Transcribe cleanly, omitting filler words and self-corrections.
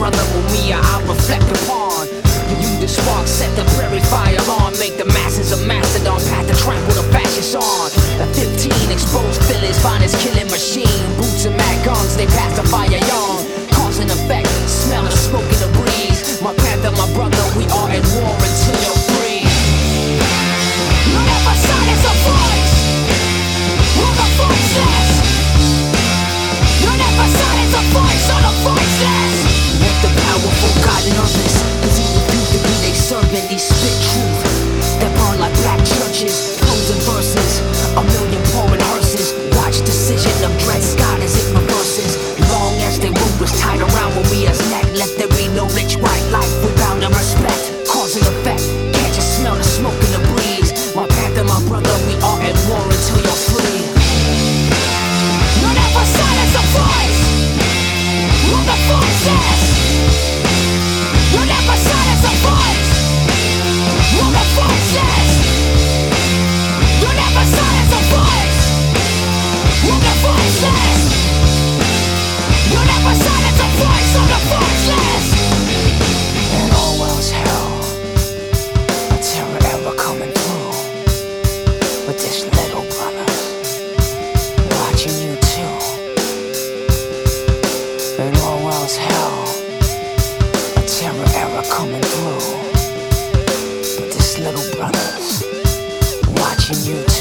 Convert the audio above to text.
brother Mumia I'll reflect upon. You the spark, set the prairie fire on. Make the masses a mastodon, path to trample the fascists on. At 15, exposed villains, finest killing machine. Boots and mad guns, they pass the fire on. Cause and effect, smell of smoke in the breeze. My panther, my brother, we are at war until you're free. You never silence a voice, we're the voiceless. You never silence a voice or the voiceless. With the powerful God nervous, cause he refused to be they servant. He spit truth that burn like black churches. Prose and verses, a million pouring hearses. Watch decision of Dred Scott as it reverses. Long as their root was tied around Maria's neck, let there be no rich white life we bound to respect. Cause and effect, can't you smell the smoke in the breeze? My panther, my brother, we are at war until you're free. You never silence a voice, we're the voiceless. You never silence a voice, we're the voiceless. You never silence a voice, we're the voiceless. You never silence a voice, we're the voiceless. And Orwell's hell, a terror ever coming through. But this little brother watching you too. And Orwell's hell, a terror ever coming through. But this little brother's watching you too.